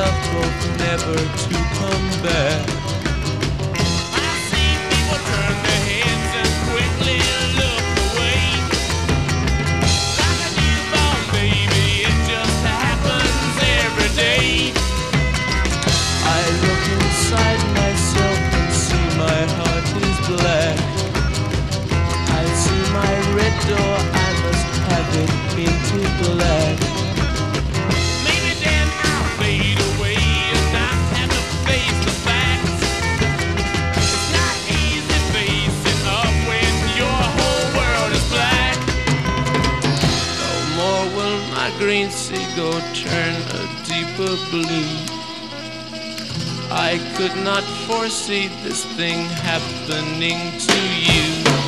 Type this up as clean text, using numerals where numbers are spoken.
left both never to come back. I see people turn their heads and quickly look away. Like a newborn baby, it just happens every day. I look inside myself and see my heart is black. I see my red door, I must have it painted black. Maybe then I'll fade away and not have to face the facts. It's not easy facing up when your whole world is black. No more will my green seagull turn a deeper blue. I could not foresee this thing happening to you.